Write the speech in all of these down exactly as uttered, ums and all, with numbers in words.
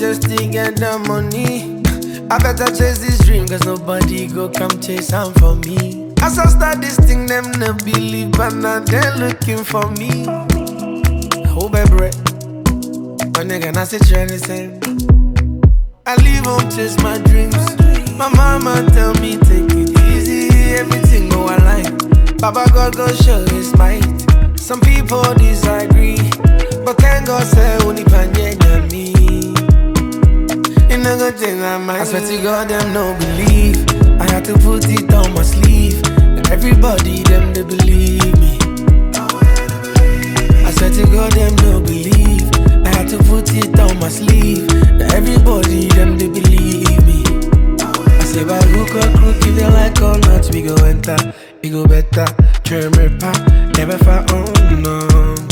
just to get the money. I better chase this dream, cause nobody go come chase am for me. As I start this thing, them no believe, but now they're looking for me. Oh baby, my nigga, not sit trying the same. I leave home, chase my dreams. My mama tell me take it easy, everything go align. Baba God go show his might. Some people disagree, but thank God say only panye me. In a good thing I might. I swear to God them no believe. I had to put it on my sleeve. And everybody them they believe me. I swear to God them no believe. I had to put it on my sleeve. And everybody them they believe me. I say by hook or crook, if they like or not, we go enter, we go better. Trim ripper, never far on no.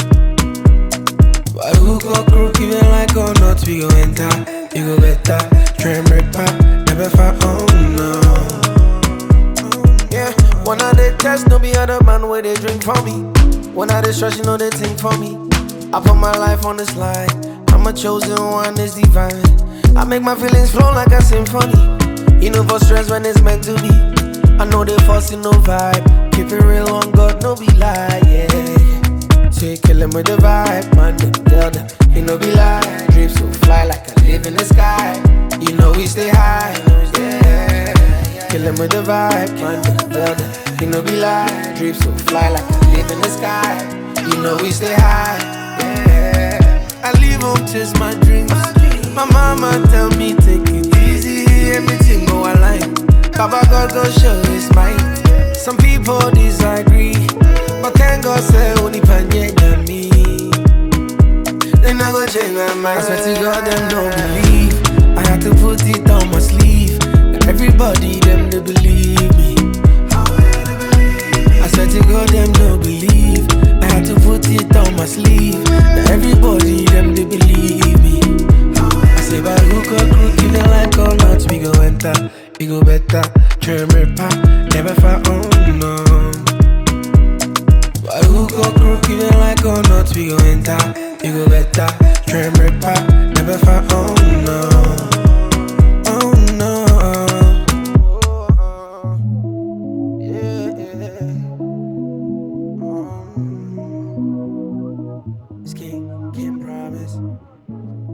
By hook or crook, if they like or not, we go enter, we go better. Trim ripper, never far on no. Yeah, one of the tests, no be other man where they drink for me. One of the stress, you know they think for me. I put my life on this line. I'm a chosen one, it's divine. I make my feelings flow like a symphony. You know for stress when it's meant to be. I know they forcing no vibe. Keep it real on God, no be lie, yeah. So you kill him with the vibe, man, no tell them. You know be lie. Dreams so fly like I live in the sky. You know we stay high, yeah. Kill him with the vibe, man, no tell them. You know be lie. Dreams so fly like I live in the sky. You know we stay high, yeah. I leave home, chase my dreams. My mama tell me take it easy, everything go align. Baba God go show his might. Some people disagree, but thank God say only panye me. They not go change my mind. I swear to God them no believe. I had to put it on my sleeve. And everybody them they believe me. I swear to God them no believe. I had to put it on my sleeve. And everybody them they believe me. I say by hook or crook, if they like or not, we go enter, we go better. Trim ripper, never far on no. By hook or crook, if they like or not, we go enter, we go better. Trim ripper, never far on no. Oh no. Yeah, yeah. Um, this can't, can't promise.